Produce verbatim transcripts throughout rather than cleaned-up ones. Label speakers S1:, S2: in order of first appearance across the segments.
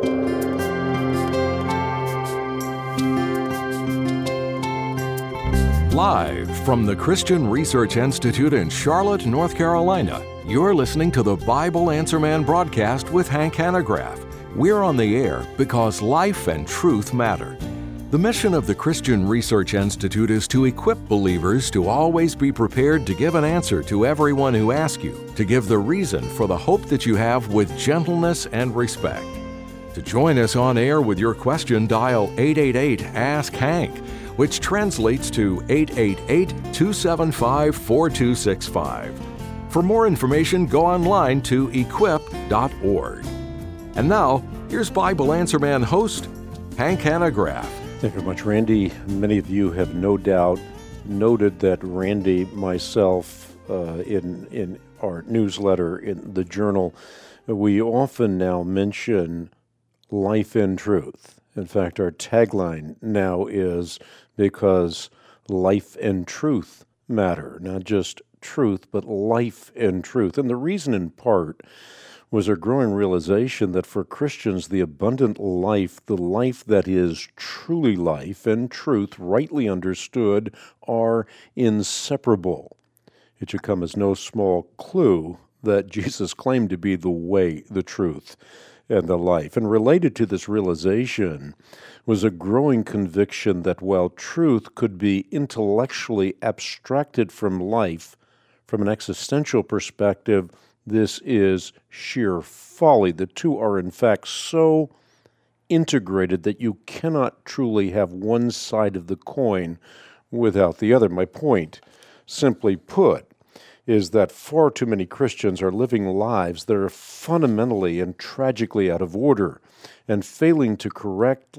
S1: Live from the Christian Research Institute in Charlotte, North Carolina, you're listening to the Bible Answer Man broadcast with Hank Hanegraaff. We're on the air because life and truth matter. The mission of the Christian Research Institute is to equip believers to always be prepared to give an answer to everyone who asks you, to give the reason for the hope that you have with gentleness and respect. To join us on air with your question, dial eight eight eight, ask Hank, which translates to eight eight eight, two seven five, four two six five. For more information, go online to equip dot org. And now, here's Bible Answer Man host, Hank Hanegraaff.
S2: Thank you very much, Randy. Many of you have no doubt noted that Randy, myself, uh, in in our newsletter, in the journal, we often now mention life in truth. In fact, our tagline now is because life and truth matter, not just truth, but life and truth. And the reason in part was a growing realization that for Christians, the abundant life, the life that is truly life and truth, rightly understood, are inseparable. It should come as no small clue that Jesus claimed to be the way, the truth, and the life. And related to this realization was a growing conviction that while truth could be intellectually abstracted from life, from an existential perspective, this is sheer folly. The two are in fact so integrated that you cannot truly have one side of the coin without the other. My point, simply put, is that far too many Christians are living lives that are fundamentally and tragically out of order and failing to correct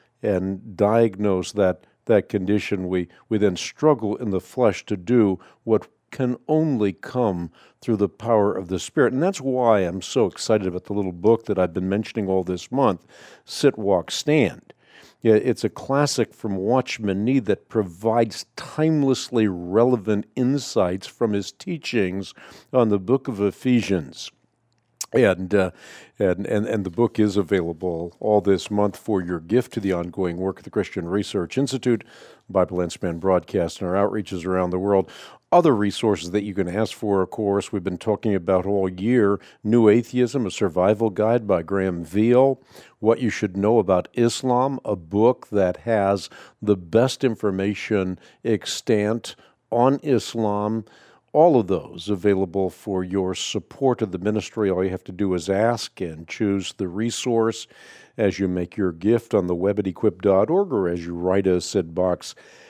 S2: and diagnose that, that condition. We, we then struggle in the flesh to do what can only come through the power of the Spirit. And that's why I'm so excited about the little book that I've been mentioning all this month, Sit, Walk, Stand. It's a classic from Watchman Nee that provides timelessly relevant insights from his teachings on the book of Ephesians. And, uh, and and and the book is available all this month for your gift to the ongoing work of the Christian Research Institute, Bible Answer Man broadcast, and our outreaches around the world. Other resources that you can ask for, of course, we've been talking about all year. New Atheism, a Survival Guide by Graham Veal. What You Should Know About Islam, a book that has the best information extant on Islam. All of those available for your support of the ministry. All you have to do is ask and choose the resource as you make your gift on the web at equip dot org or as you write us at Box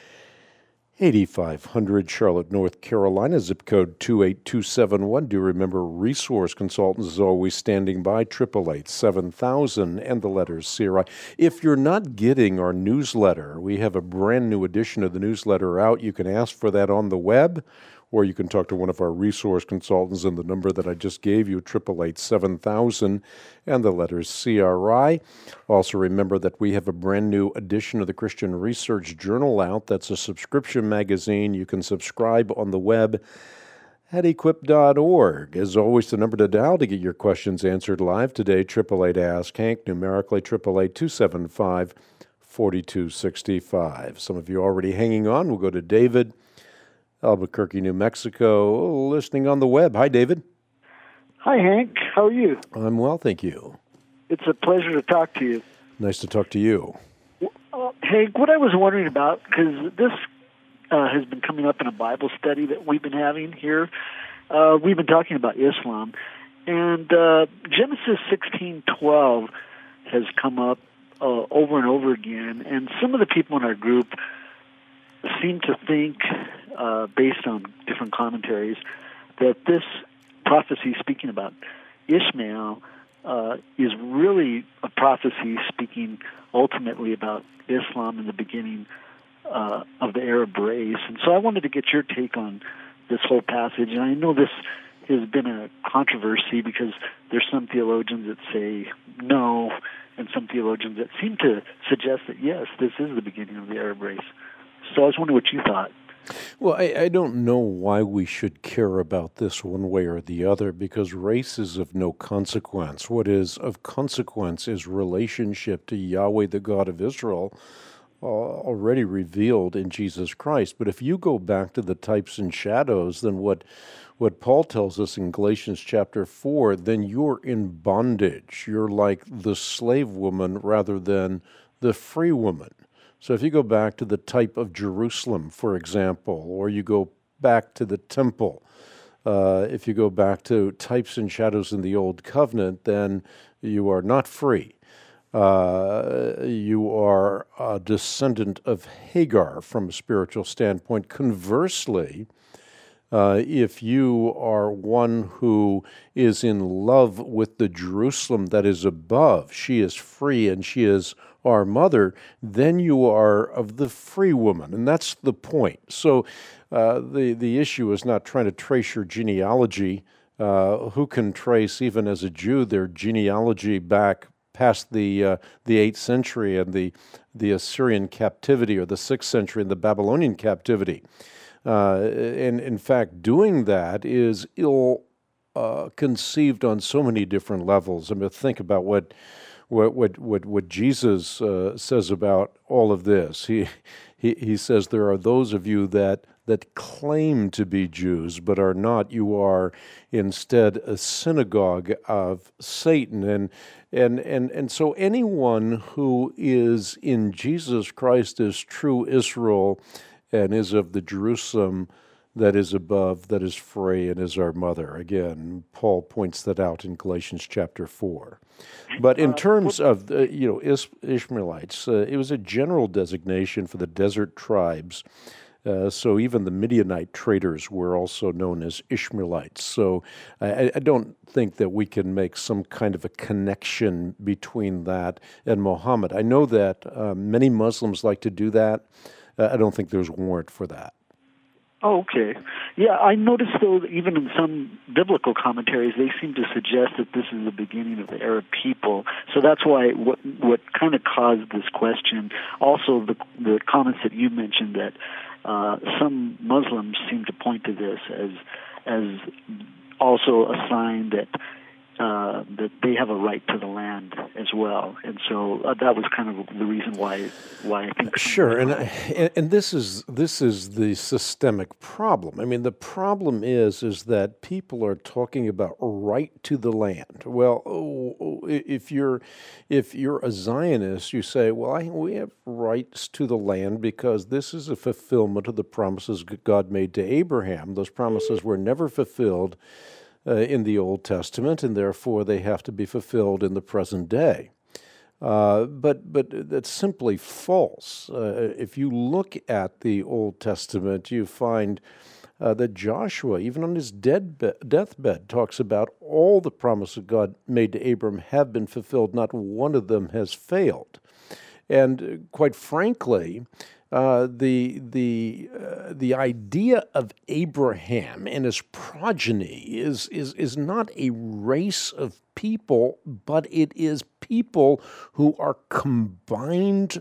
S2: eighty-five hundred, Charlotte, North Carolina, zip code two eight two seven one. Do remember Resource Consultants is always standing by, eight eight eight, seven thousand, and the letters C R I. If you're not getting our newsletter, we have a brand new edition of the newsletter out. You can ask for that on the web, or you can talk to one of our resource consultants in the number that I just gave you, eight eight eight, seven thousand, and the letters C R I. Also remember that we have a brand new edition of the Christian Research Journal out. That's a subscription magazine. You can subscribe on the web at equip dot org. As always, the number to dial to get your questions answered live today, eight eight eight, ask Hank, numerically eight eight eight, two seven five, four two six five. Some of you already hanging on. We'll go to David, Albuquerque, New Mexico, listening on the web. Hi, David.
S3: Hi, Hank. How are you?
S2: I'm well, thank you.
S3: It's a pleasure to talk to you.
S2: Nice to talk to you.
S3: Uh, Hank, what I was wondering about, because this uh, has been coming up in a Bible study that we've been having here. Uh, we've been talking about Islam, and uh, Genesis sixteen twelve has come up uh, over and over again, and some of the people in our group seem to think, uh, based on different commentaries, that this prophecy speaking about Ishmael uh, is really a prophecy speaking ultimately about Islam in the beginning uh, of the Arab race. And so I wanted to get your take on this whole passage. And I know this has been a controversy because there's some theologians that say no, and some theologians that seem to suggest that, yes, this is the beginning of the Arab race. So I was wondering what you thought.
S2: Well, I, I don't know why we should care about this one way or the other, because race is of no consequence. What is of consequence is relationship to Yahweh, the God of Israel, uh, already revealed in Jesus Christ. But if you go back to the types and shadows, then what what Paul tells us in Galatians chapter four, then you're in bondage. You're like the slave woman rather than the free woman. So if you go back to the type of Jerusalem, for example, or you go back to the temple, uh, if you go back to types and shadows in the Old Covenant, then you are not free. Uh, you are a descendant of Hagar from a spiritual standpoint. Conversely, Uh, if you are one who is in love with the Jerusalem that is above, she is free and she is our mother, then you are of the free woman. And that's the point. So uh, the, the issue is not trying to trace your genealogy. Uh, who can trace, even as a Jew, their genealogy back past the uh, the eighth century and the, the Assyrian captivity, or the sixth century and the Babylonian captivity? Uh, and in fact, doing that is ill uh, conceived on so many different levels. I mean, think about what what what what, what Jesus uh, says about all of this. He, he he says there are those of you that that claim to be Jews but are not. You are instead a synagogue of Satan. And and and and so anyone who is in Jesus Christ is true Israel, and is of the Jerusalem that is above, that is free, and is our mother. Again, Paul points that out in Galatians chapter four. But in terms of, uh, you know, Is- Ishmaelites, uh, it was a general designation for the desert tribes. Uh, so even the Midianite traders were also known as Ishmaelites. So I, I don't think that we can make some kind of a connection between that and Muhammad. I know that uh, many Muslims like to do that. Uh, I don't think there's warrant for that.
S3: Oh, okay. Yeah, I noticed, though, that even in some biblical commentaries, they seem to suggest that this is the beginning of the Arab people. So that's why what what kind of caused this question. Also, the the comments that you mentioned that uh, some Muslims seem to point to this as as also a sign that uh, that they have a right to the land as well, and so uh, that was kind of the reason why why I think
S2: sure. And I, and this is this is the systemic problem. I mean, the problem is is that people are talking about right to the land. Well, if you're if you're a Zionist, you say, well, I, we have rights to the land because this is a fulfillment of the promises God made to Abraham. Those promises were never fulfilled Uh, in the Old Testament, and therefore they have to be fulfilled in the present day. Uh, but but that's simply false. Uh, if you look at the Old Testament, you find uh, that Joshua, even on his dead be- deathbed, talks about all the promises God made to Abram have been fulfilled. Not one of them has failed. And uh, quite frankly, Uh, the the uh, the idea of Abraham and his progeny is is is not a race of people, but it is people who are combined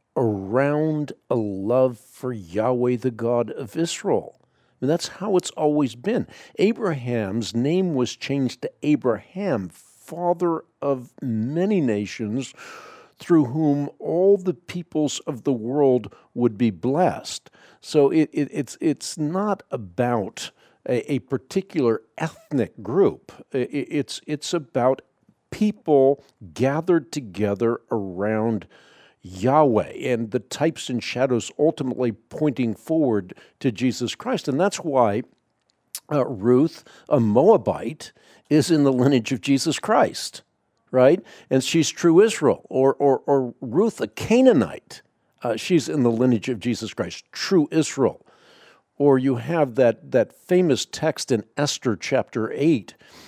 S2: around a love for Yahweh, the God of Israel. I mean, that's how it's always been. Abraham's name was changed to Abraham, father of many nations, through whom all the peoples of the world would be blessed. So it, it, it's it's not about a, a particular ethnic group. It, it's it's about people gathered together around Yahweh, and the types and shadows ultimately pointing forward to Jesus Christ. And that's why uh, Ruth, a Moabite, is in the lineage of Jesus Christ. Right? And she's true Israel. Or or, or Ruth, a Canaanite, uh, she's in the lineage of Jesus Christ, true Israel. Or you have that, that famous text in Esther chapter eight,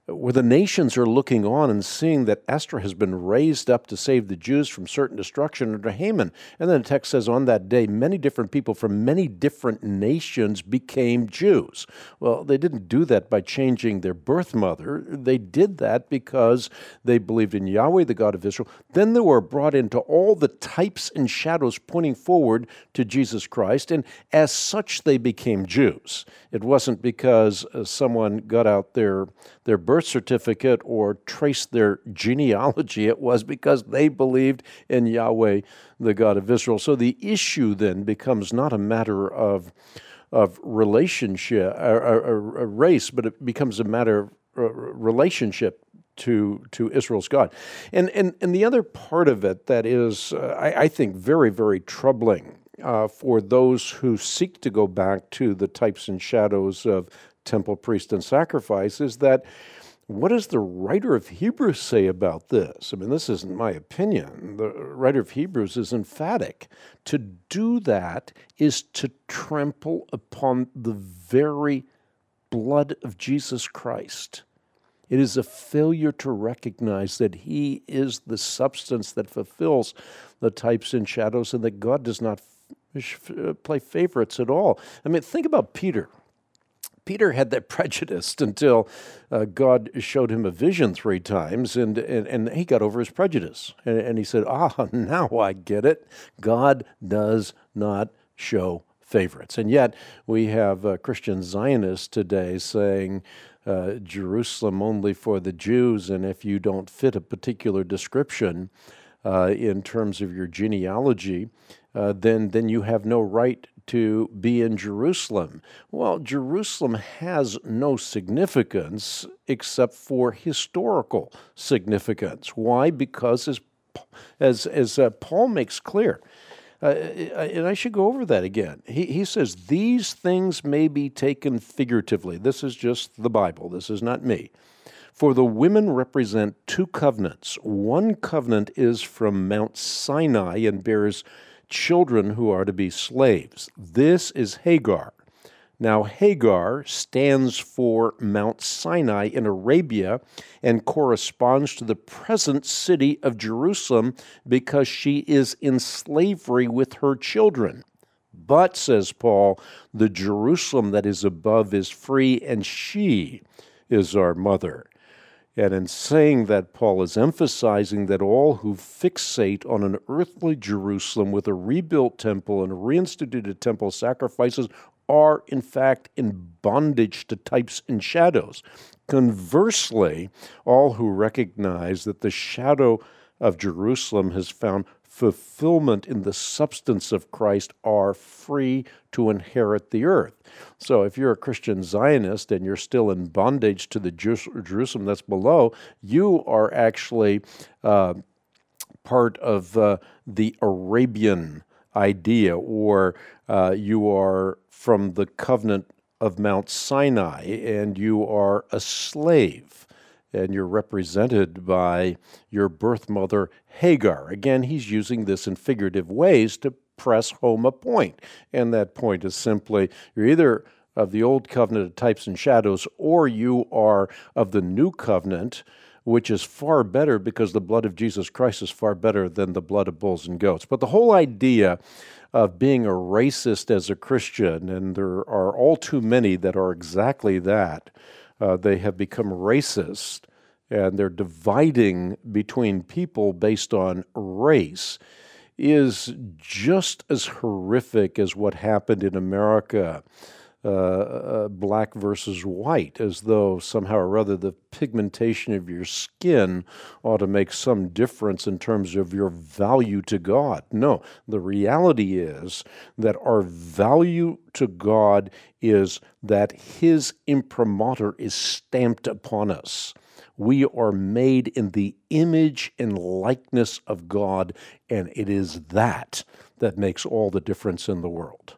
S2: where the nations are looking on and seeing that Esther has been raised up to save the Jews from certain destruction under Haman. And then the text says, on that day, many different people from many different nations became Jews. Well, they didn't do that by changing their birth mother. They did that because they believed in Yahweh, the God of Israel. Then they were brought into all the types and shadows pointing forward to Jesus Christ, and as such they became Jews. It wasn't because uh, someone got out their, their birth certificate or traced their genealogy. It was because they believed in Yahweh, the God of Israel. So the issue then becomes not a matter of of relationship, or, or, or race, but it becomes a matter of uh, relationship to to Israel's God. And and and the other part of it that is, uh, I, I think, very, very troubling uh, for those who seek to go back to the types and shadows of temple, priest, and sacrifice is that, what does the writer of Hebrews say about this? I mean, this isn't my opinion. The writer of Hebrews is emphatic. To do that is to trample upon the very blood of Jesus Christ. It is a failure to recognize that he is the substance that fulfills the types and shadows, and that God does not f- play favorites at all. I mean, think about Peter. Peter had that prejudice until uh, God showed him a vision three times, and, and, and he got over his prejudice. And, and he said, ah, now I get it. God does not show favorites. And yet we have uh, Christian Zionists today saying, uh, Jerusalem only for the Jews, and if you don't fit a particular description uh, in terms of your genealogy, uh, then, then you have no right to be in Jerusalem. Well, Jerusalem has no significance except for historical significance. Why? Because as as, as uh, Paul makes clear, uh, and I should go over that again. He, he says, these things may be taken figuratively. This is just the Bible. This is not me. For the women represent two covenants. One covenant is from Mount Sinai and bears children who are to be slaves. This is Hagar. Now, Hagar stands for Mount Sinai in Arabia and corresponds to the present city of Jerusalem because she is in slavery with her children. But, says Paul, the Jerusalem that is above is free, and she is our mother. And in saying that, Paul is emphasizing that all who fixate on an earthly Jerusalem with a rebuilt temple and reinstituted temple sacrifices are, in fact, in bondage to types and shadows. Conversely, all who recognize that the shadow of Jerusalem has found fulfillment in the substance of Christ are free to inherit the earth. So if you're a Christian Zionist and you're still in bondage to the Jerusalem that's below, you are actually uh, part of uh, the Arabian idea, or uh, you are from the covenant of Mount Sinai and you are a slave, and you're represented by your birth mother, Hagar. Again, he's using this in figurative ways to press home a point, and that point is simply, you're either of the old covenant of types and shadows, or you are of the new covenant, which is far better because the blood of Jesus Christ is far better than the blood of bulls and goats. But the whole idea of being a racist as a Christian, and there are all too many that are exactly that, Uh, they have become racist, and they're dividing between people based on race, is just as horrific as what happened in America, uh, uh, black versus white, as though somehow or other the pigmentation of your skin ought to make some difference in terms of your value to God. No, the reality is that our value to God is that His imprimatur is stamped upon us. We are made in the image and likeness of God, and it is that that makes all the difference in the world.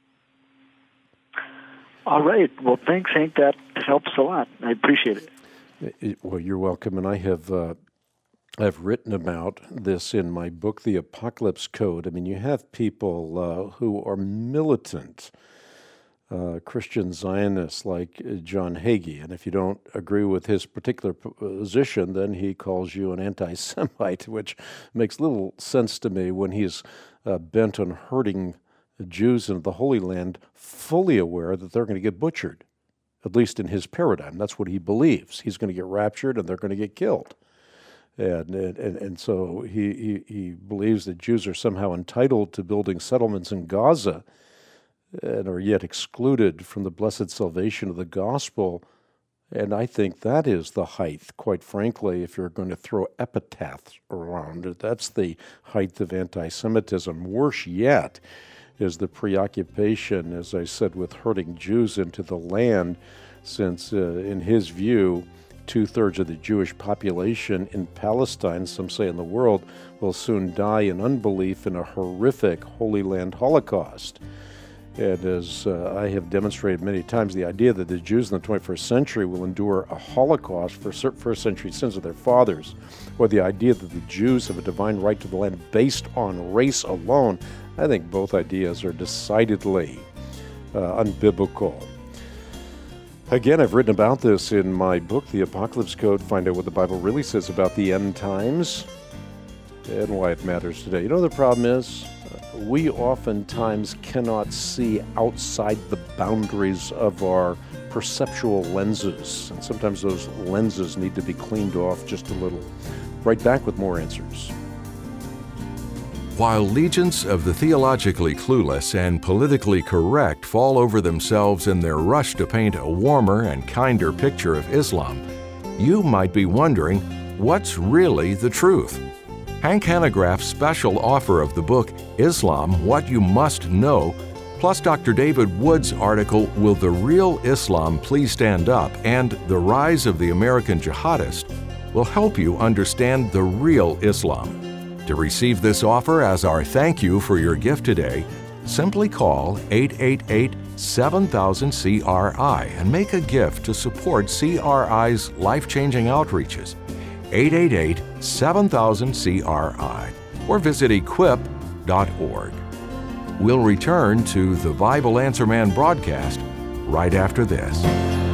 S3: All right. Well, thanks, Hank. That helps a lot. I appreciate it.
S2: it well, you're welcome, and I have uh, I've written about this in my book, The Apocalypse Code. I mean, you have people uh, who are militant uh, Christian Zionists like John Hagee. And if you don't agree with his particular position, then he calls you an anti-Semite, which makes little sense to me when he's uh, bent on hurting Jews in the Holy Land, fully aware that they're going to get butchered, at least in his paradigm. That's what he believes. He's going to get raptured and they're going to get killed. And and, and so he, he, he believes that Jews are somehow entitled to building settlements in Gaza and are yet excluded from the blessed salvation of the gospel. And I think that is the height, quite frankly, if you're going to throw epitaphs around. That's the height of anti-Semitism. Worse yet is the preoccupation, as I said, with herding Jews into the land, since uh, in his view, two-thirds of the Jewish population in Palestine, some say in the world, will soon die in unbelief in a horrific Holy Land Holocaust. And as uh, I have demonstrated many times, the idea that the Jews in the twenty-first century will endure a Holocaust for first century sins of their fathers, or the idea that the Jews have a divine right to the land based on race alone, I think both ideas are decidedly uh, unbiblical. Again, I've written about this in my book, The Apocalypse Code. Find out what the Bible really says about the end times and why it matters today. You know what the problem is? We oftentimes cannot see outside the boundaries of our perceptual lenses, and sometimes those lenses need to be cleaned off just a little. Right back with more answers.
S1: While legions of the theologically clueless and politically correct fall over themselves in their rush to paint a warmer and kinder picture of Islam, you might be wondering, what's really the truth? Hank Hanegraaff's special offer of the book, Islam, What You Must Know, plus Doctor David Wood's article, Will the Real Islam Please Stand Up? And The Rise of the American Jihadist, will help you understand the real Islam. To receive this offer as our thank you for your gift today, simply call eight eight eight, seven thousand, C R I and make a gift to support C R I's life-changing outreaches. eight eight eight, seven thousand, C R I or visit equip dot org. We'll return to the Bible Answer Man broadcast right after this.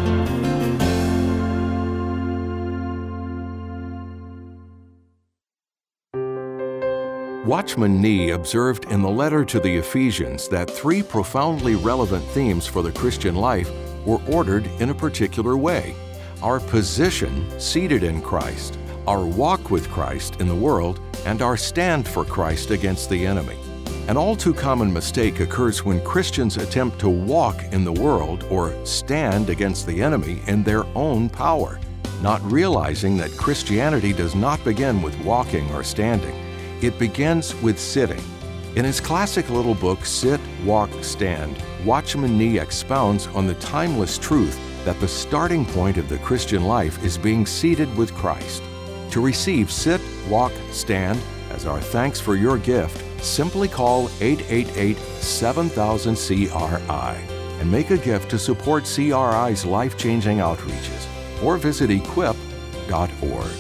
S1: Watchman Nee observed in the letter to the Ephesians that three profoundly relevant themes for the Christian life were ordered in a particular way: our position seated in Christ, our walk with Christ in the world, and our stand for Christ against the enemy. An all too common mistake occurs when Christians attempt to walk in the world or stand against the enemy in their own power, not realizing that Christianity does not begin with walking or standing. It begins with sitting. In his classic little book, Sit, Walk, Stand, Watchman Nee expounds on the timeless truth that the starting point of the Christian life is being seated with Christ. To receive Sit, Walk, Stand as our thanks for your gift, simply call eight eight eight, seven thousand, C R I and make a gift to support C R I's life-changing outreaches, or visit equip dot org.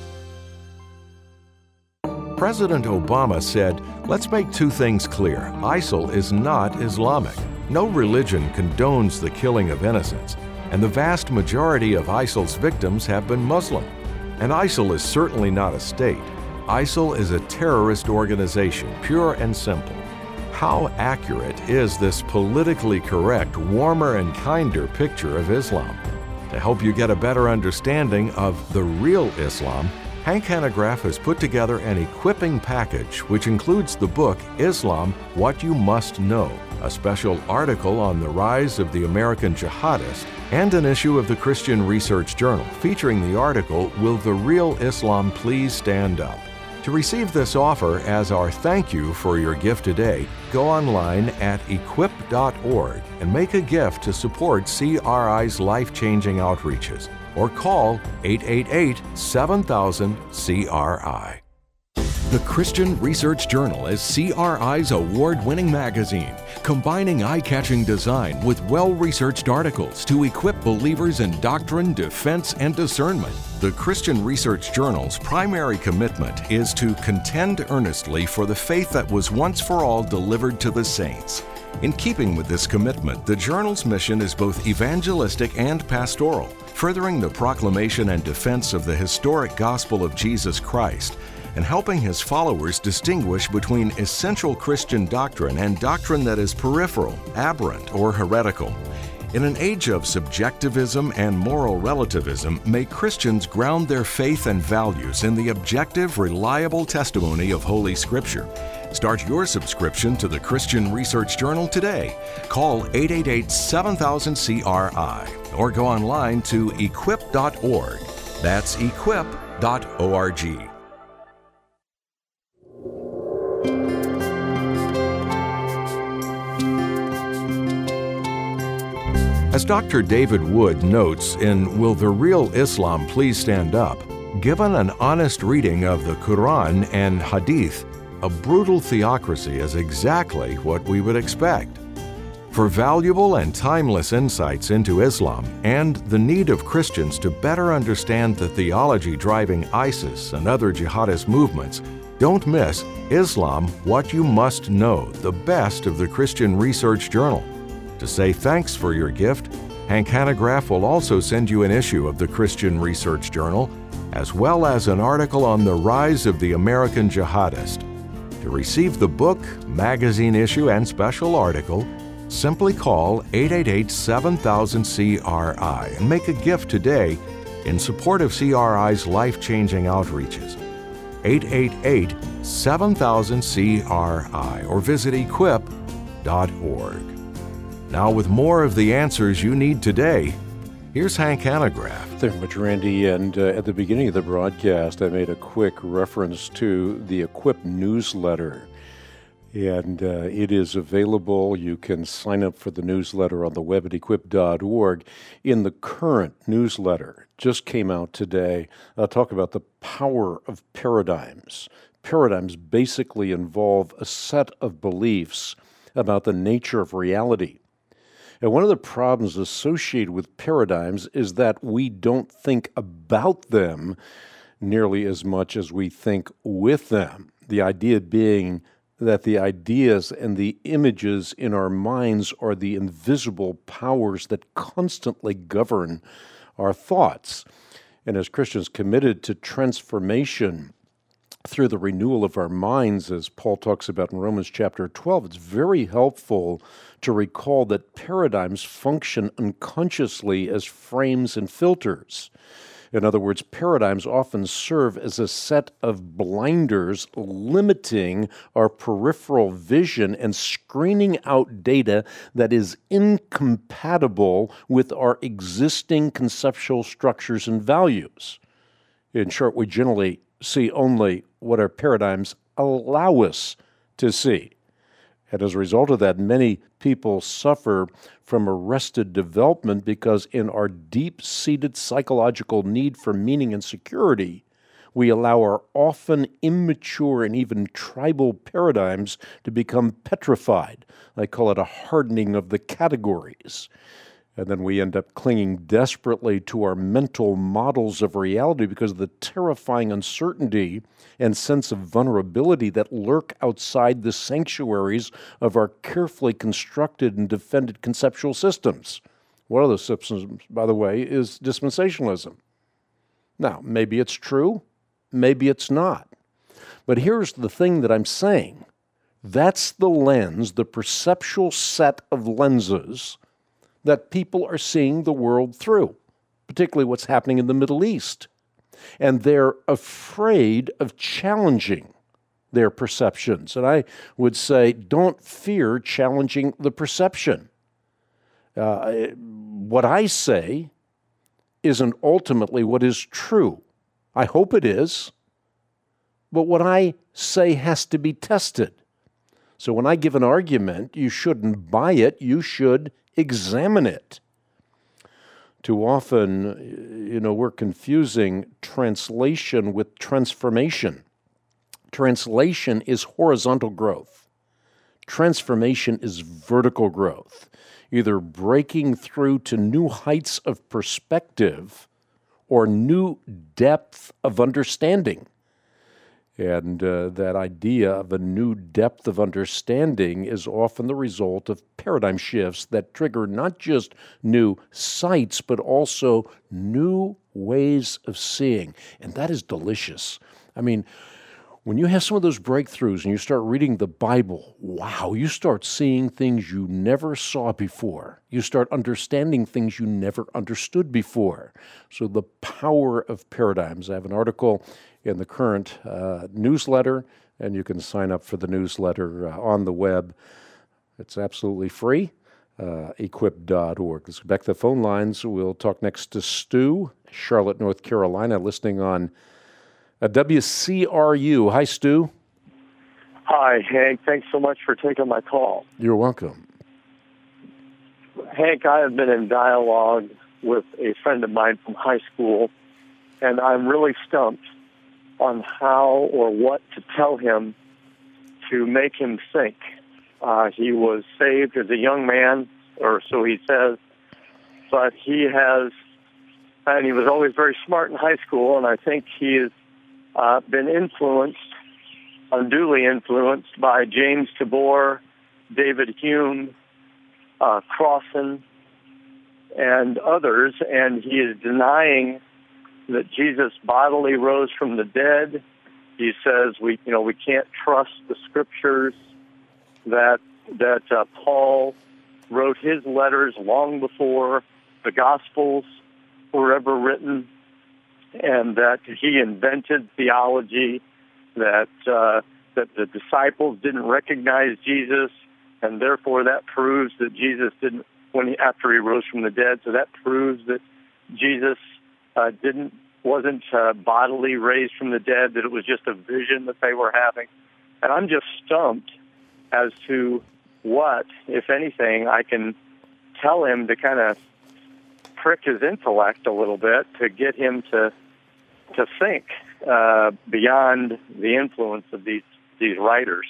S1: President Obama said, "Let's make two things clear. ISIL is not Islamic. No religion condones the killing of innocents, and the vast majority of ISIL's victims have been Muslim. And ISIL is certainly not a state. ISIL is a terrorist organization, pure and simple." How accurate is this politically correct, warmer and kinder picture of Islam? To help you get a better understanding of the real Islam, Hank Hanegraaff has put together an equipping package which includes the book Islam, What You Must Know, a special article on the rise of the American Jihadist, and an issue of the Christian Research Journal featuring the article, Will the Real Islam Please Stand Up? To receive this offer as our thank you for your gift today, go online at equip dot org and make a gift to support C R I's life-changing outreaches, or call eight eight eight, seven thousand, C R I. The Christian Research Journal is C R I's award-winning magazine, combining eye-catching design with well-researched articles to equip believers in doctrine, defense, and discernment. The Christian Research Journal's primary commitment is to contend earnestly for the faith that was once for all delivered to the saints. In keeping with this commitment, the Journal's mission is both evangelistic and pastoral, furthering the proclamation and defense of the historic gospel of Jesus Christ, and helping his followers distinguish between essential Christian doctrine and doctrine that is peripheral, aberrant, or heretical. In an age of subjectivism and moral relativism, may Christians ground their faith and values in the objective, reliable testimony of Holy Scripture. Start your subscription to the Christian Research Journal today. Call eight eight eight, seven thousand, C R I or go online to equip dot org. That's equip dot org. As Doctor David Wood notes in Will the Real Islam Please Stand Up?, given an honest reading of the Quran and Hadith, a brutal theocracy is exactly what we would expect. For valuable and timeless insights into Islam and the need of Christians to better understand the theology driving ISIS and other jihadist movements, don't miss Islam, What You Must Know, the best of the Christian Research Journal. To say thanks for your gift, Hank Hanegraaff will also send you an issue of the Christian Research Journal, as well as an article on the rise of the American jihadist. To receive the book, magazine issue, and special article, simply call eight eight eight, seven thousand, C R I and make a gift today in support of C R I's life-changing outreaches. eight eight eight, seven thousand, C R I or visit equip dot org. Now, with more of the answers you need today, here's Hank Hanegraaff.
S2: Thank you very much, Randy. And uh, at the beginning of the broadcast, I made a quick reference to the Equip newsletter. And uh, it is available. You can sign up for the newsletter on the web at equip dot org. In the current newsletter, just came out today, I'll talk about the power of paradigms. Paradigms basically involve a set of beliefs about the nature of reality. And one of the problems associated with paradigms is that we don't think about them nearly as much as we think with them. The idea being that the ideas and the images in our minds are the invisible powers that constantly govern our thoughts. And as Christians committed to transformation through the renewal of our minds, as Paul talks about in Romans chapter twelve, it's very helpful to recall that paradigms function unconsciously as frames and filters. In other words, paradigms often serve as a set of blinders limiting our peripheral vision and screening out data that is incompatible with our existing conceptual structures and values. In short, we generally see only what our paradigms allow us to see. And as a result of that, many people suffer from arrested development because in our deep-seated psychological need for meaning and security, we allow our often immature and even tribal paradigms to become petrified. I call it a hardening of the categories. And then we end up clinging desperately to our mental models of reality because of the terrifying uncertainty and sense of vulnerability that lurk outside the sanctuaries of our carefully constructed and defended conceptual systems. One of those systems, by the way, is dispensationalism. Now, maybe it's true, maybe it's not. But here's the thing that I'm saying. That's the lens, the perceptual set of lenses that people are seeing the world through, particularly what's happening in the Middle East. And they're afraid of challenging their perceptions. And I would say, don't fear challenging the perception. Uh, what I say isn't ultimately what is true. I hope it is. But what I say has to be tested. So when I give an argument, you shouldn't buy it, you should examine it. Too often, you know, we're confusing translation with transformation. Translation is horizontal growth. Transformation is vertical growth, either breaking through to new heights of perspective or new depth of understanding. And uh, that idea of a new depth of understanding is often the result of paradigm shifts that trigger not just new sights, but also new ways of seeing. And that is delicious. I mean, when you have some of those breakthroughs and you start reading the Bible, wow, you start seeing things you never saw before. You start understanding things you never understood before. So the power of paradigms. I have an article in the current uh, newsletter, and you can sign up for the newsletter uh, on the web. It's absolutely free, uh, equip dot org. Let's go back to the phone lines. We'll talk next to Stu, Charlotte, North Carolina, listening on Uh, W C R U. Hi, Stu.
S4: Hi, Hank. Thanks so much for taking my call.
S2: You're welcome.
S4: Hank, I have been in dialogue with a friend of mine from high school, and I'm really stumped on how or what to tell him to make him think. Uh, he was saved as a young man, or so he says, but he has, and he was always very smart in high school, and I think he is Uh, been influenced, unduly influenced by James Tabor, David Hume, uh, Crossan, and others, and he is denying that Jesus bodily rose from the dead. He says we, you know, we can't trust the scriptures. That that uh, Paul wrote his letters long before the Gospels were ever written, and that he invented theology, that uh, that the disciples didn't recognize Jesus, and therefore that proves that Jesus didn't, when he, after he rose from the dead, so that proves that Jesus uh, didn't, wasn't uh, bodily raised from the dead, that it was just a vision that they were having. And I'm just stumped as to what, if anything, I can tell him to kind of prick his intellect a little bit to get him to to think uh, beyond the influence of these these writers.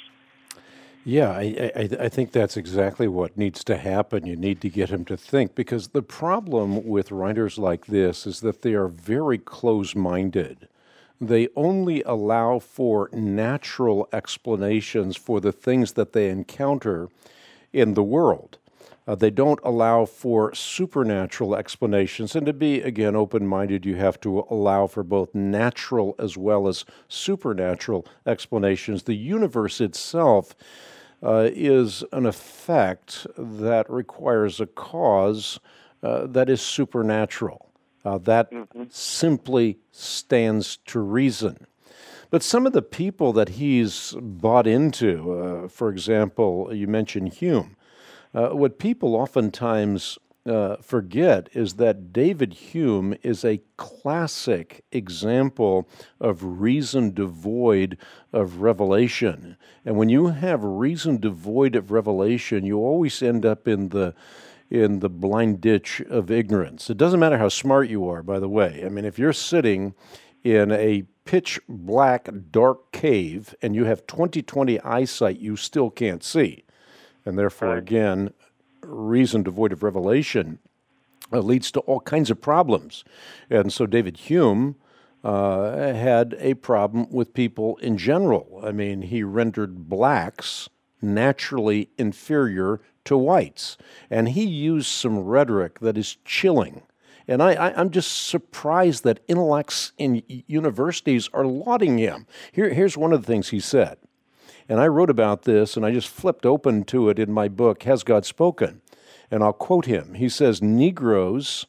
S2: Yeah, I, I, I think that's exactly what needs to happen. You need to get him to think, because the problem with writers like this is that they are very close-minded. They only allow for natural explanations for the things that they encounter in the world. Uh, they don't allow for supernatural explanations. And to be, again, open-minded, you have to allow for both natural as well as supernatural explanations. The universe itself uh, is an effect that requires a cause uh, that is supernatural. Uh, that mm-hmm. simply stands to reason. But some of the people that he's bought into, uh, for example, you mentioned Hume. Uh, what people oftentimes uh, forget is that David Hume is a classic example of reason devoid of revelation. And when you have reason devoid of revelation, you always end up in the in the blind ditch of ignorance. It doesn't matter how smart you are, by the way. I mean, if you're sitting in a pitch black, dark cave and you have twenty twenty eyesight, you still can't see. And therefore, right. again, reason devoid of revelation uh, leads to all kinds of problems. And so David Hume uh, had a problem with people in general. I mean, he rendered blacks naturally inferior to whites. And he used some rhetoric that is chilling. And I, I, I'm just surprised that intellects in universities are lauding him. Here, here's one of the things he said. And I wrote about this, and I just flipped open to it in my book, Has God Spoken? And I'll quote him. He says, Negroes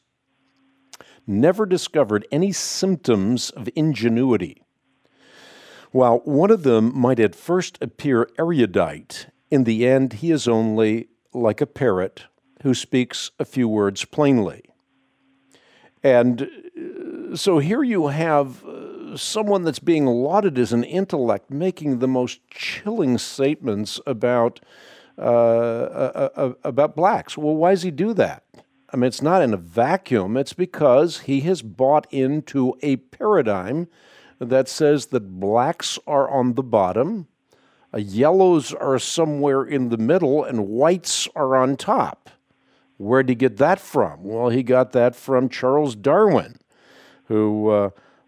S2: never discovered any symptoms of ingenuity. While one of them might at first appear erudite, in the end he is only like a parrot who speaks a few words plainly. And so here you have someone that's being lauded as an intellect making the most chilling statements about uh, uh, uh, about blacks. Well, why does he do that? I mean, it's not in a vacuum. It's because he has bought into a paradigm that says that blacks are on the bottom, uh, yellows are somewhere in the middle, and whites are on top. Where'd he get that from? Well, he got that from Charles Darwin, who uh,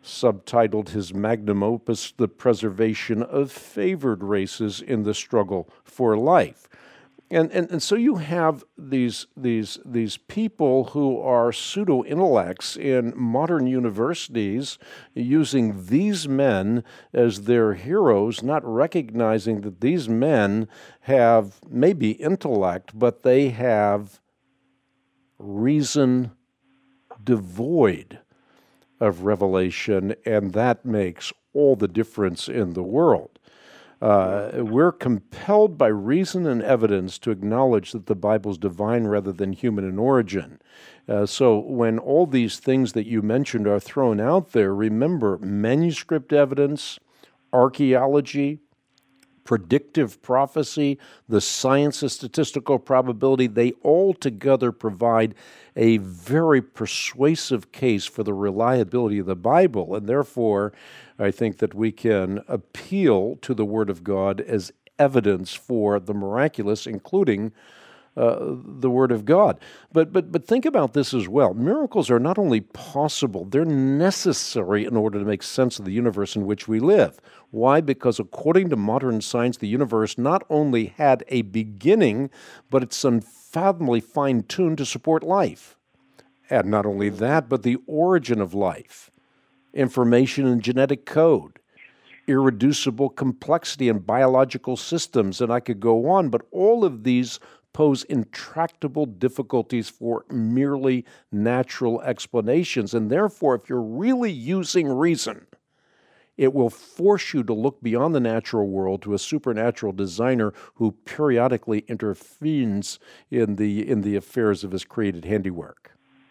S2: subtitled his magnum opus, The Preservation of Favored Races in the Struggle for Life. And, and and so you have these these these people who are pseudo-intellects in modern universities using these men as their heroes, not recognizing that these men have maybe intellect, but they have reason devoid of revelation, and that makes all the difference in the world. Uh, we're compelled by reason and evidence to acknowledge that the Bible is divine rather than human in origin. Uh, so when all these things that you mentioned are thrown out there, remember manuscript evidence, archaeology, predictive prophecy, the science of statistical probability, they all together provide a very persuasive case for the reliability of the Bible. And therefore, I think that we can appeal to the Word of God as evidence for the miraculous, including uh, the Word of God. But, but, but think about this as well. Miracles are not only possible, they're necessary in order to make sense of the universe in which we live. Why? Because according to modern science, the universe not only had a beginning, but it's unfathomably fine-tuned to support life. And not only that, but the origin of life, information and genetic code, irreducible complexity in biological systems, and I could go on, but all of these pose intractable difficulties for merely natural explanations. And therefore, if you're really using reason, it will force you to look beyond the natural world to a supernatural designer who periodically intervenes in the in the affairs of his created handiwork.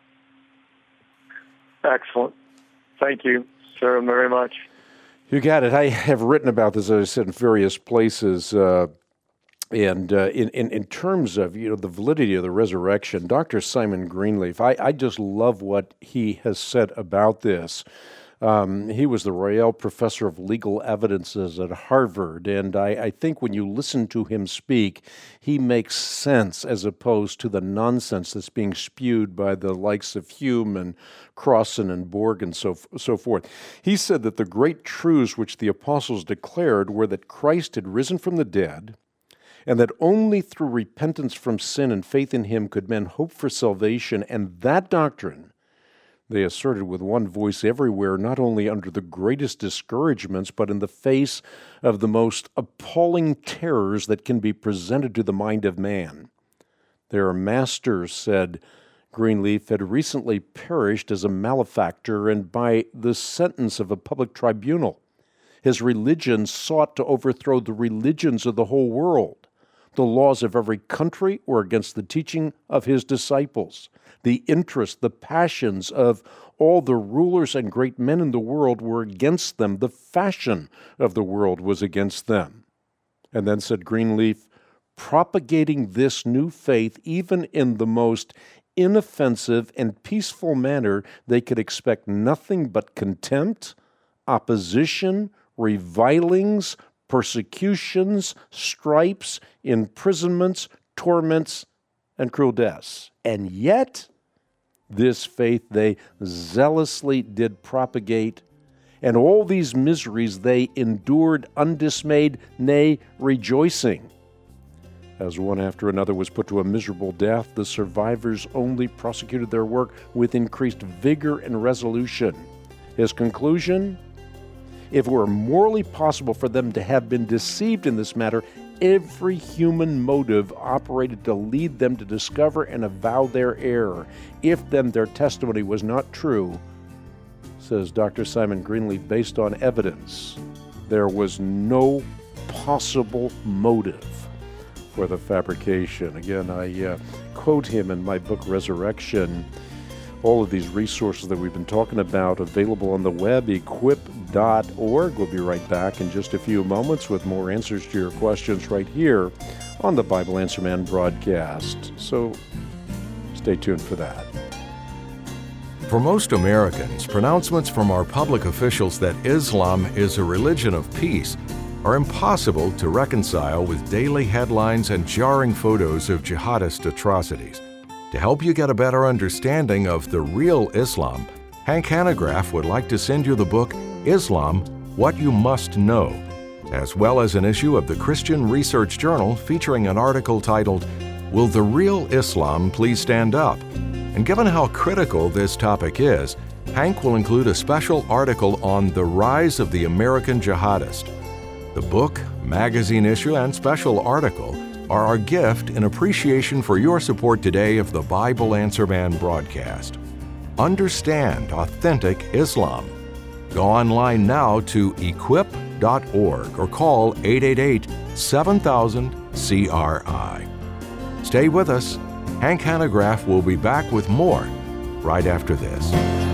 S4: Excellent. Thank you, sir, very much.
S2: You got it. I have written about this, as I said, in various places. Uh, and uh, in, in, in terms of, you know, the validity of the resurrection, Doctor Simon Greenleaf, I, I just love what he has said about this. Um, he was the Royal Professor of Legal Evidences at Harvard, and I, I think when you listen to him speak, he makes sense as opposed to the nonsense that's being spewed by the likes of Hume and Crossan and Borg and so, so forth. He said that the great truths which the apostles declared were that Christ had risen from the dead, and that only through repentance from sin and faith in him could men hope for salvation, and that doctrine they asserted with one voice everywhere, not only under the greatest discouragements, but in the face of the most appalling terrors that can be presented to the mind of man. Their masters, said Greenleaf, had recently perished as a malefactor and by the sentence of a public tribunal. His religion sought to overthrow the religions of the whole world. The laws of every country were against the teaching of his disciples. The interests, the passions of all the rulers and great men in the world were against them. The fashion of the world was against them. And then said Greenleaf, propagating this new faith, even in the most inoffensive and peaceful manner, they could expect nothing but contempt, opposition, revilings, persecutions, stripes, imprisonments, torments, and cruel deaths. And yet, this faith they zealously did propagate, and all these miseries they endured undismayed, nay, rejoicing. As one after another was put to a miserable death, the survivors only prosecuted their work with increased vigor and resolution. His conclusion? If it were morally possible for them to have been deceived in this matter, every human motive operated to lead them to discover and avow their error. If then their testimony was not true, says Doctor Simon Greenleaf, based on evidence, there was no possible motive for the fabrication. Again, I uh, quote him in my book, Resurrection. All of these resources that we've been talking about available on the web, equip dot org. We'll be right back in just a few moments with more answers to your questions right here on the Bible Answer Man broadcast. So stay tuned for that.
S1: For most Americans, pronouncements from our public officials that Islam is a religion of peace are impossible to reconcile with daily headlines and jarring photos of jihadist atrocities. To help you get a better understanding of the real Islam, Hank Hanegraaff would like to send you the book Islam, What You Must Know, as well as an issue of the Christian Research Journal featuring an article titled, Will the Real Islam Please Stand Up? And given how critical this topic is, Hank will include a special article on the rise of the American jihadist. The book, magazine issue, and special article are our gift in appreciation for your support today of the Bible Answer Man broadcast. Understand authentic Islam. Go online now to equip dot org or call eight eight eight, seven thousand, C R I. Stay with us. Hank Hanegraaff will be back with more right after this.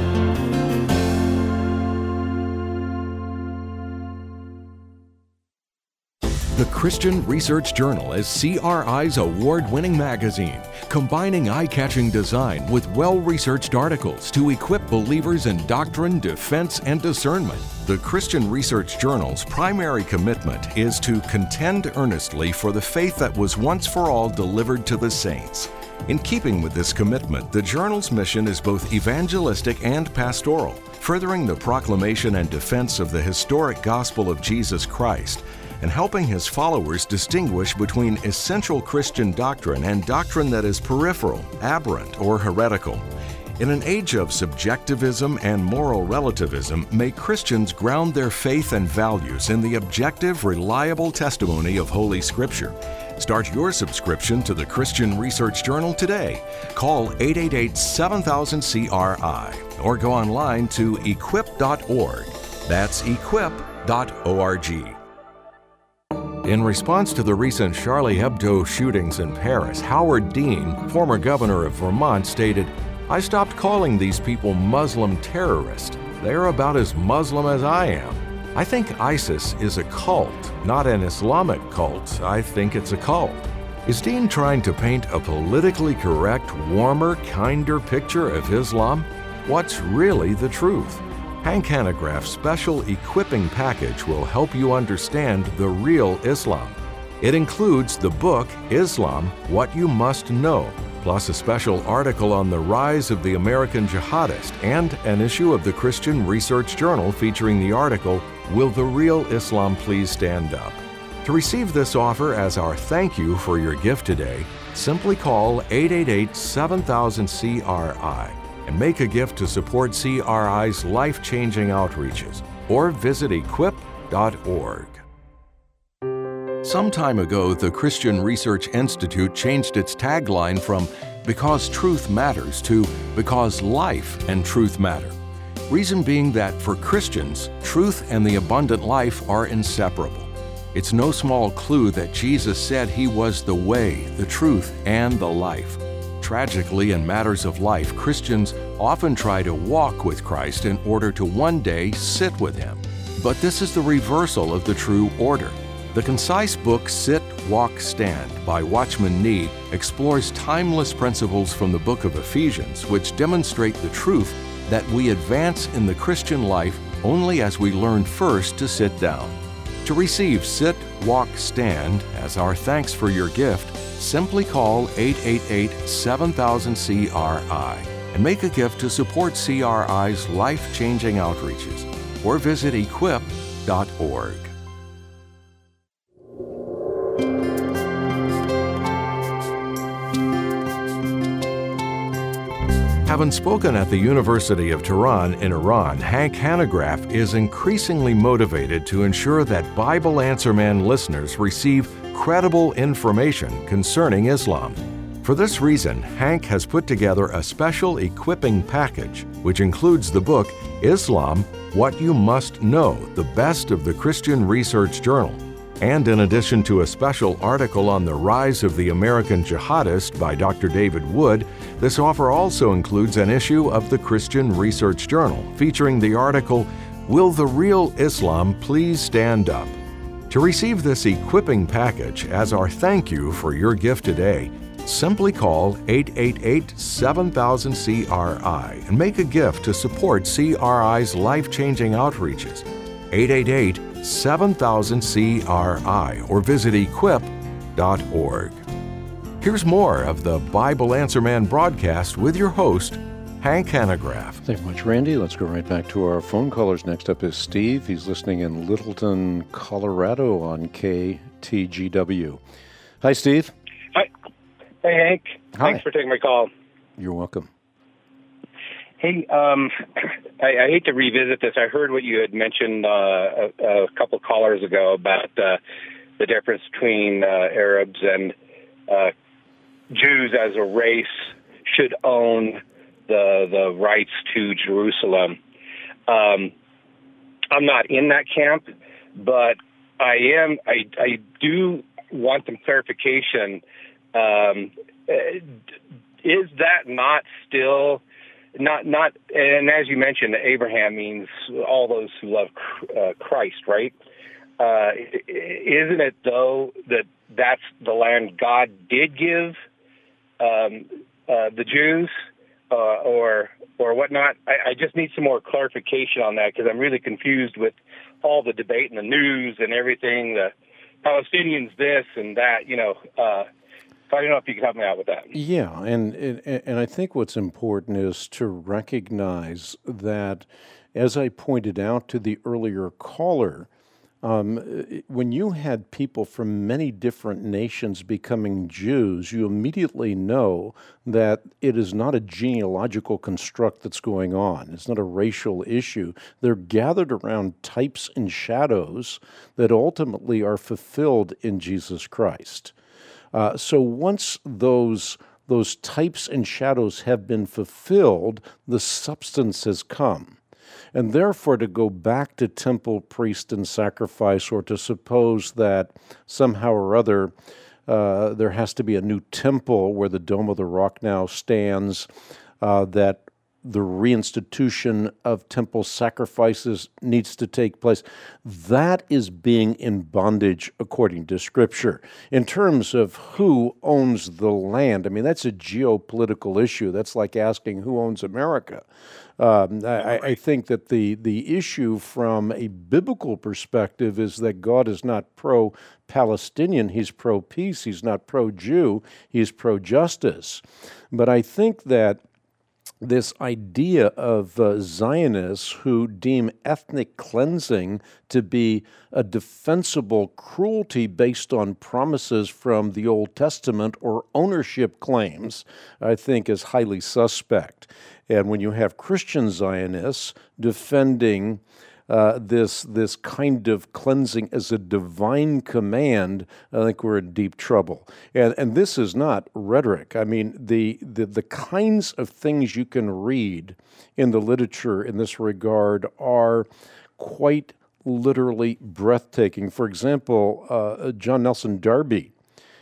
S1: The Christian Research Journal is C R I's award-winning magazine, combining eye-catching design with well-researched articles to equip believers in doctrine, defense, and discernment. The Christian Research Journal's primary commitment is to contend earnestly for the faith that was once for all delivered to the saints. In keeping with this commitment, the journal's mission is both evangelistic and pastoral, furthering the proclamation and defense of the historic gospel of Jesus Christ, and helping his followers distinguish between essential Christian doctrine and doctrine that is peripheral, aberrant, or heretical. In an age of subjectivism and moral relativism, may Christians ground their faith and values in the objective, reliable testimony of Holy Scripture. Start your subscription to the Christian Research Journal today. Call eight eight eight, seven thousand, C R I or go online to equip dot org. That's equip dot org. In response to the recent Charlie Hebdo shootings in Paris, Howard Dean, former governor of Vermont, stated, "I stopped calling these people Muslim terrorists. They're about as Muslim as I am. I think ISIS is a cult, not an Islamic cult. I think it's a cult." Is Dean trying to paint a politically correct, warmer, kinder picture of Islam? What's really the truth? Hank Hanegraaff's special equipping package will help you understand the real Islam. It includes the book Islam, What You Must Know, plus a special article on the rise of the American jihadist and an issue of the Christian Research Journal featuring the article, Will the Real Islam Please Stand Up? To receive this offer as our thank you for your gift today, simply call eight eight eight, seven thousand, C R I. and make a gift to support C R I's life-changing outreaches, or visit equip dot org. Some time ago, the Christian Research Institute changed its tagline from Because Truth Matters to Because Life and Truth Matter. Reason being that for Christians, truth and the abundant life are inseparable. It's no small clue that Jesus said he was the way, the truth, and the life. Tragically, in matters of life, Christians often try to walk with Christ in order to one day sit with him. But this is the reversal of the true order. The concise book Sit, Walk, Stand by Watchman Nee explores timeless principles from the book of Ephesians, which demonstrate the truth that we advance in the Christian life only as we learn first to sit down. To receive Sit, Walk, Stand as our thanks for your gift, simply call eight eight eight, seven thousand, C R I and make a gift to support C R I's life-changing outreaches, or visit equip dot org. Having spoken at the University of Tehran in Iran, Hank Hanegraaff is increasingly motivated to ensure that Bible Answer Man listeners receive credible information concerning Islam. For this reason, Hank has put together a special equipping package, which includes the book Islam, What You Must Know, the best of the Christian Research Journal. And in addition to a special article on the rise of the American jihadist by Doctor David Wood, this offer also includes an issue of the Christian Research Journal featuring the article, Will the Real Islam Please Stand Up? To receive this equipping package as our thank you for your gift today, simply call eight eight eight, seven thousand, C R I and make a gift to support C R I's life-changing outreaches. eight eight eight, seven thousand, C R I or visit equip dot org. Here's more of the Bible Answer Man broadcast with your host, Hank Hanegraaff.
S2: Thank you much, Randy. Let's go right back to our phone callers. Next up is Steve. He's listening in Littleton, Colorado on K T G W. Hi, Steve.
S5: Hi. Hey, Hank.
S2: Hi.
S5: Thanks for taking my call.
S2: You're welcome.
S5: Hey, um, I, I hate to revisit this. I heard what you had mentioned uh, a, a couple callers ago about uh, the difference between uh, Arabs and uh, Jews as a race should own the the rights to Jerusalem. Um, I'm not in that camp, but I am. I, I do want some clarification. Um, is that not still not not? And as you mentioned, Abraham means all those who love uh, Christ, right? Uh, isn't it though that that's the land God did give um, uh, the Jews? Uh, or or whatnot. I, I just need some more clarification on that because I'm really confused with all the debate in the news and everything, the Palestinians this and that, you know. Uh, so I don't know if you can help me out with that.
S2: Yeah, and, and, and I think what's important is to recognize that, as I pointed out to the earlier caller, Um, when you had people from many different nations becoming Jews, you immediately know that it is not a genealogical construct that's going on. It's not a racial issue. They're gathered around types and shadows that ultimately are fulfilled in Jesus Christ. Uh, so once those those types and shadows have been fulfilled, the substance has come. And therefore, to go back to temple, priest, and sacrifice, or to suppose that somehow or other uh, there has to be a new temple where the Dome of the Rock now stands, uh, that the reinstitution of temple sacrifices needs to take place, that is being in bondage according to Scripture. In terms of who owns the land, I mean, that's a geopolitical issue. That's like asking who owns America. Um, I, I think that the, the issue from a biblical perspective is that God is not pro-Palestinian, he's pro-peace, he's not pro-Jew, he's pro-justice. But I think that this idea of uh, Zionists who deem ethnic cleansing to be a defensible cruelty based on promises from the Old Testament or ownership claims, I think is highly suspect. And when you have Christian Zionists defending uh, this this kind of cleansing as a divine command, I think we're in deep trouble. And and this is not rhetoric. I mean, the the, the kinds of things you can read in the literature in this regard are quite literally breathtaking. For example, uh, John Nelson Darby,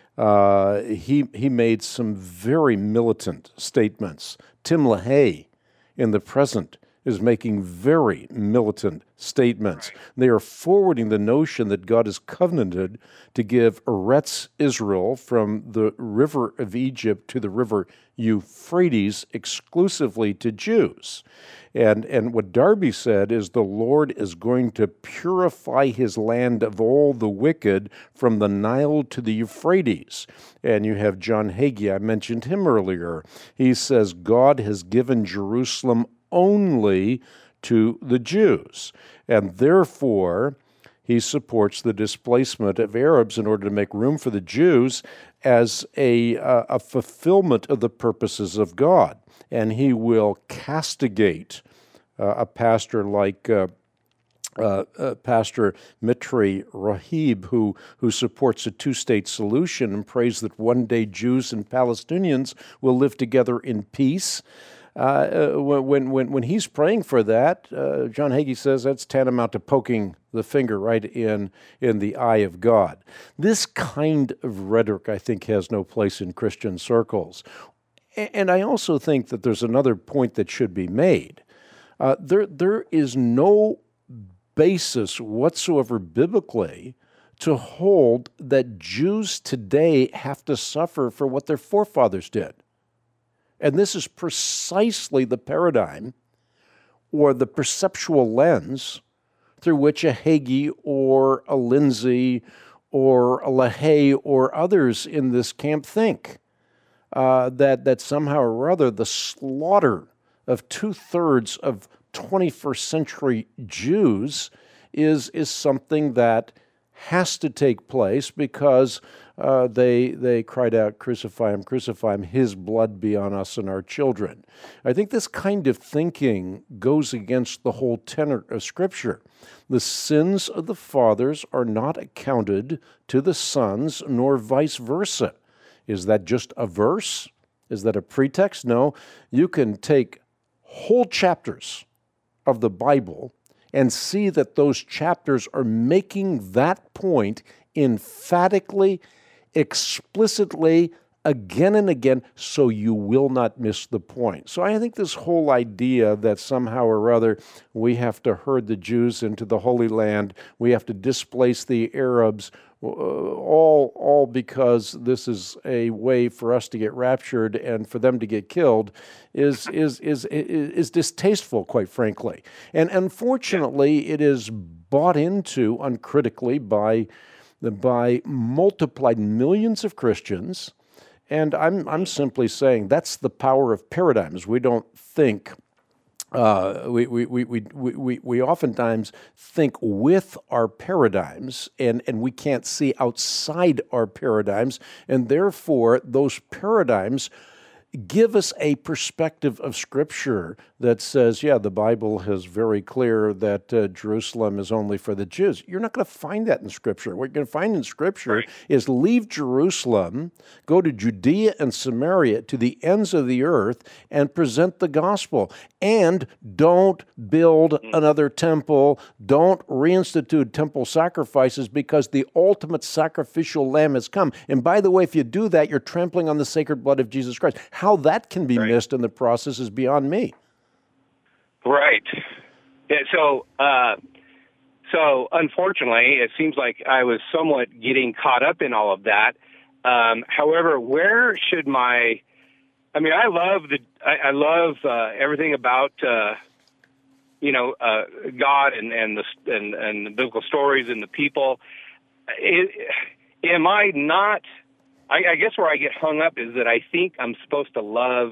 S2: uh, he he made some very militant statements. Tim LaHaye, in the present, is making very militant statements. They are forwarding the notion that God is covenanted to give Eretz Israel from the river of Egypt to the river Euphrates exclusively to Jews. And, and what Darby said is the Lord is going to purify his land of all the wicked from the Nile to the Euphrates. And you have John Hagee, I mentioned him earlier. He says God has given Jerusalem only to the Jews. And therefore, he supports the displacement of Arabs in order to make room for the Jews as a, uh, a fulfillment of the purposes of God. And he will castigate uh, a pastor like uh, uh, uh, Pastor Mitri Rahib, who, who supports a two-state solution and prays that one day Jews and Palestinians will live together in peace. Uh, when, when, when he's praying for that, uh, John Hagee says that's tantamount to poking the finger right in, in the eye of God. This kind of rhetoric, I think, has no place in Christian circles. And I also think that there's another point that should be made. Uh, there, there is no basis whatsoever biblically to hold that Jews today have to suffer for what their forefathers did. And this is precisely the paradigm or the perceptual lens through which a Hagee or a Lindsay or a LaHaye or others in this camp think. Uh, that, that somehow or other the slaughter of two-thirds of twenty-first century Jews is is something that has to take place because uh, they they cried out, "Crucify him, crucify him, his blood be on us and our children." I think this kind of thinking goes against the whole tenor of Scripture. The sins of the fathers are not accounted to the sons, nor vice versa. Is that just a verse? Is that a pretext? No. You can take whole chapters of the Bible and see that those chapters are making that point emphatically, explicitly, again and again, so you will not miss the point. So I think this whole idea that somehow or other we have to herd the Jews into the Holy Land, we have to displace the Arabs, uh, all all because this is a way for us to get raptured and for them to get killed, is is is is, is distasteful, quite frankly. And unfortunately, it is bought into uncritically by by multiplied millions of Christians. And I'm I'm simply saying that's the power of paradigms. We don't think, uh, we, we, we, we, we, we oftentimes think with our paradigms, and, and we can't see outside our paradigms, and therefore those paradigms give us a perspective of Scripture that says, yeah, the Bible is very clear that uh, Jerusalem is only for the Jews. You're not going to find that in Scripture. What you're going to find in Scripture right. is leave Jerusalem, go to Judea and Samaria, to the ends of the earth, and present the gospel. And don't build another temple. Don't reinstitute temple sacrifices, because the ultimate sacrificial lamb has come. And by the way, if you do that, you're trampling on the sacred blood of Jesus Christ. How that can be right. missed in the process is beyond me.
S5: Right. Yeah, so, uh, so unfortunately, it seems like I was somewhat getting caught up in all of that. Um, however, where should my, I mean, I love the, I, I love uh, everything about, uh, you know, uh, God and and the and, and the biblical stories and the people. It, am I not? I, I guess where I get hung up is that I think I'm supposed to love.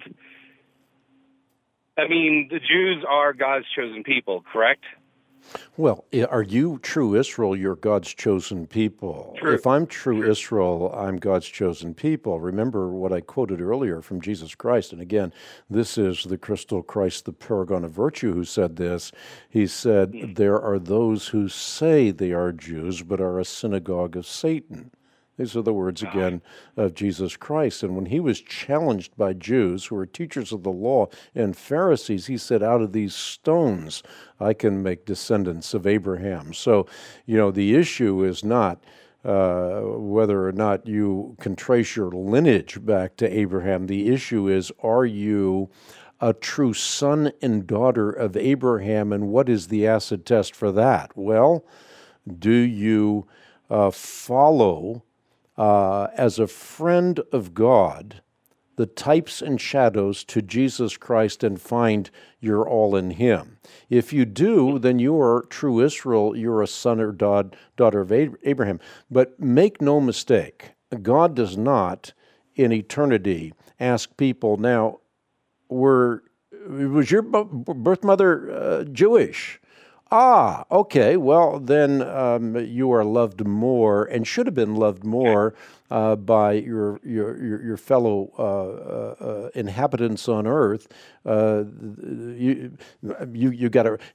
S5: I mean, the Jews are God's chosen people, correct?
S2: Well, are you true Israel? You're God's chosen people.
S5: True.
S2: If I'm true,
S5: true
S2: Israel, I'm God's chosen people. Remember what I quoted earlier from Jesus Christ. And again, this is the crystal Christ, the paragon of virtue, who said this. He said, mm-hmm. there are those who say they are Jews, but are a synagogue of Satan. These are the words, again, of Jesus Christ. And when he was challenged by Jews who were teachers of the law and Pharisees, he said, out of these stones, I can make descendants of Abraham. So, you know, the issue is not uh, whether or not you can trace your lineage back to Abraham. The issue is, are you a true son and daughter of Abraham? And what is the acid test for that? Well, do you uh, follow Uh, as a friend of God, the types and shadows to Jesus Christ, and find you're all in him? If you do, then you are true Israel. You're a son or daughter of Abraham. But make no mistake, God does not, in eternity, ask people, now, were was your birth mother uh, Jewish? Ah, okay, well, then um, you are loved more, and should have been loved more uh, by your your your, your fellow uh, uh, inhabitants on earth. Uh, you you, you got to,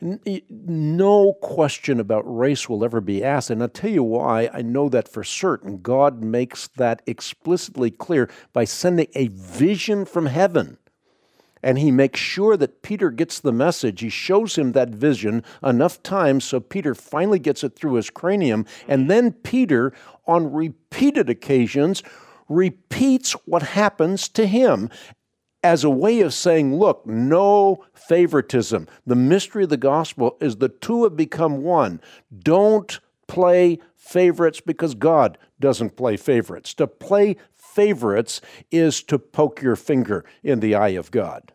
S2: no question about race will ever be asked, and I'll tell you why I know that for certain. God makes that explicitly clear by sending a vision from heaven. And he makes sure that Peter gets the message. He shows him that vision enough times so Peter finally gets it through his cranium. And then Peter, on repeated occasions, repeats what happens to him as a way of saying, look, no favoritism. The mystery of the gospel is the two have become one. Don't play favorites, because God doesn't play favorites. To play favorites is to poke your finger in the eye of God.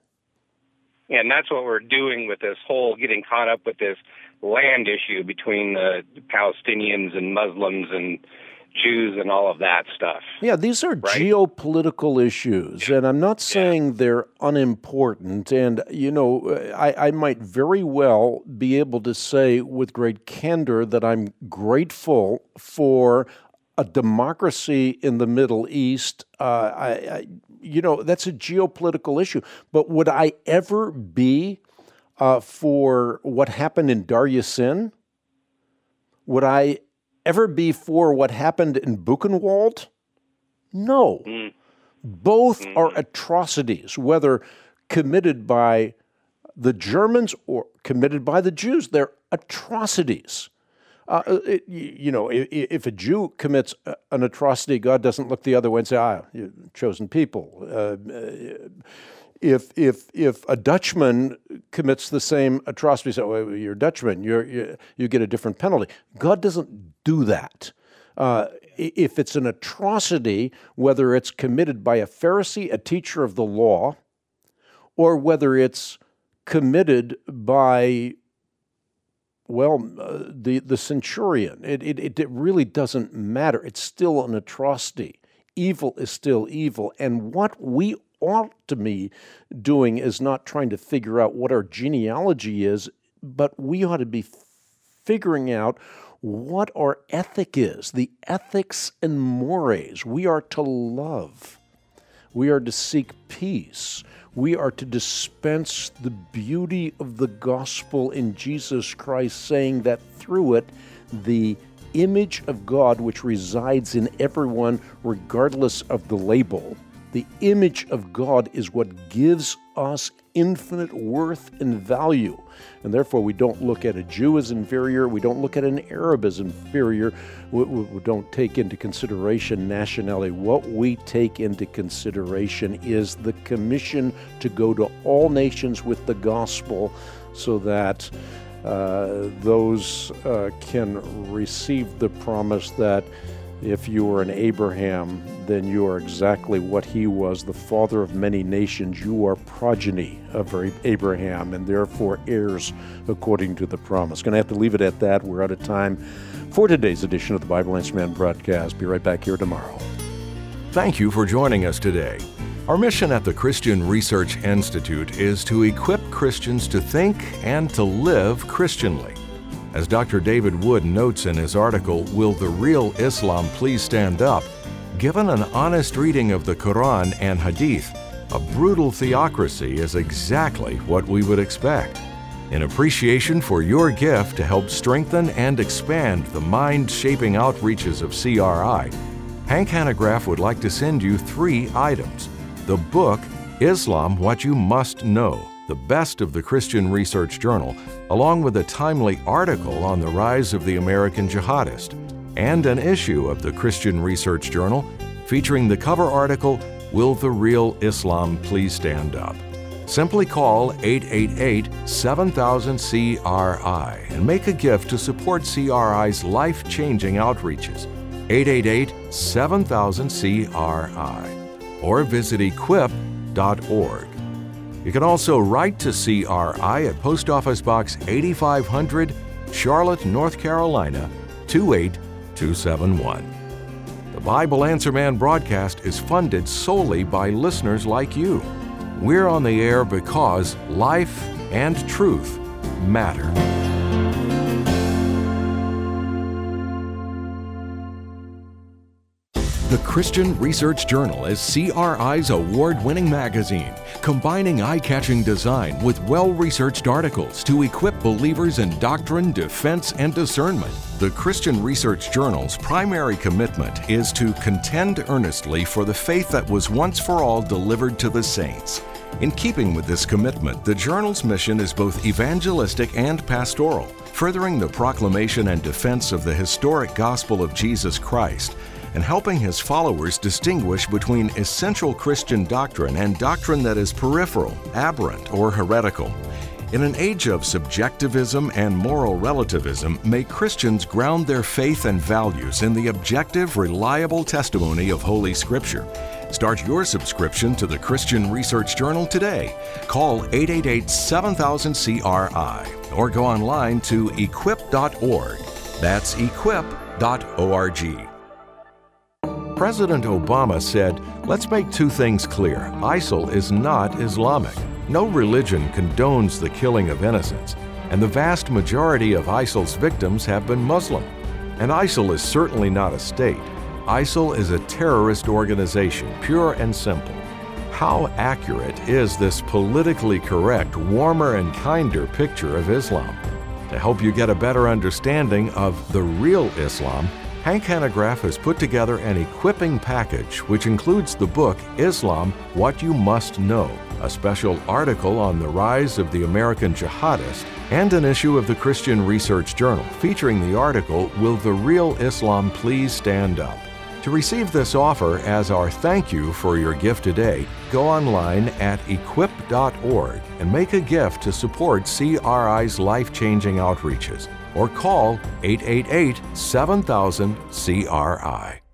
S5: And that's what we're doing with this whole getting caught up with this land issue between the Palestinians and Muslims and Jews and all of that stuff.
S2: Yeah, these are
S5: right?
S2: geopolitical issues, and I'm not saying yeah. they're unimportant. And, you know, I, I might very well be able to say with great candor that I'm grateful for a democracy in the Middle East. Uh, I, I, you know, that's a geopolitical issue. But would I ever be uh, for what happened in Dar Yassin? Would I ever be for what happened in Buchenwald? No. Mm. Both mm. are atrocities, whether committed by the Germans or committed by the Jews. They're atrocities. Uh, it, you know, if, if a Jew commits an atrocity, God doesn't look the other way and say, ah, you're chosen people. Uh, If if if a Dutchman commits the same atrocity, say, oh, you're a Dutchman, you're, you you get a different penalty. God doesn't do that. Uh, if it's an atrocity, whether it's committed by a Pharisee, a teacher of the law, or whether it's committed by, well, uh, the the centurion, it, it it really doesn't matter. It's still an atrocity. Evil is still evil, and what we ought to be doing is not trying to figure out what our genealogy is, but we ought to be figuring out what our ethic is, the ethics and mores. We are to love. We are to seek peace. We are to dispense the beauty of the gospel in Jesus Christ, saying that through it, the image of God, which resides in everyone, regardless of the label, the image of God is what gives us infinite worth and value. And therefore, we don't look at a Jew as inferior. We don't look at an Arab as inferior. We, we don't take into consideration nationality. What we take into consideration is the commission to go to all nations with the gospel so that uh, those uh, can receive the promise that if you are an Abraham, then you are exactly what he was, the father of many nations. You are progeny of Abraham and therefore heirs according to the promise. Going to have to leave it at that. We're out of time for today's edition of the Bible Answer Man broadcast. Be right back here tomorrow.
S1: Thank you for joining us today. Our mission at the Christian Research Institute is to equip Christians to think and to live Christianly. As Doctor David Wood notes in his article, Will the Real Islam Please Stand Up?, given an honest reading of the Quran and Hadith, a brutal theocracy is exactly what we would expect. In appreciation for your gift to help strengthen and expand the mind-shaping outreaches of C R I, Hank Hanegraaff would like to send you three items. The book, Islam, What You Must Know, the best of the Christian Research Journal, along with a timely article on the rise of the American jihadist, and an issue of the Christian Research Journal featuring the cover article, Will the Real Islam Please Stand Up? Simply call eight eight eight, seven thousand, C R I and make a gift to support C R I's life-changing outreaches. eight eight eight, seven thousand, C R I. Or visit equip dot org. You can also write to C R I at Post Office Box eighty-five hundred, Charlotte, North Carolina, two eight two seven one. The Bible Answer Man broadcast is funded solely by listeners like you. We're on the air because life and truth matter. The Christian Research Journal is C R I's award-winning magazine, combining eye-catching design with well-researched articles to equip believers in doctrine, defense, and discernment. The Christian Research Journal's primary commitment is to contend earnestly for the faith that was once for all delivered to the saints. In keeping with this commitment, the journal's mission is both evangelistic and pastoral, furthering the proclamation and defense of the historic gospel of Jesus Christ, and helping his followers distinguish between essential Christian doctrine and doctrine that is peripheral, aberrant, or heretical. In an age of subjectivism and moral relativism, may Christians ground their faith and values in the objective, reliable testimony of Holy Scripture. Start your subscription to the Christian Research Journal today. Call eight eight eight, seven thousand, C R I or go online to equip dot org. That's equip dot org. President Obama said, "Let's make two things clear. ISIL is not Islamic. No religion condones the killing of innocents, and the vast majority of ISIL's victims have been Muslim. And ISIL is certainly not a state. ISIL is a terrorist organization, pure and simple." How accurate is this politically correct, warmer and kinder picture of Islam? To help you get a better understanding of the real Islam, Hank Hanegraaff has put together an equipping package which includes the book Islam, What You Must Know, a special article on the rise of the American jihadist, and an issue of the Christian Research Journal featuring the article, Will the Real Islam Please Stand Up? To receive this offer as our thank you for your gift today, go online at equip dot org and make a gift to support C R I's life-changing outreaches, or call eight eight eight, seven thousand, C R I.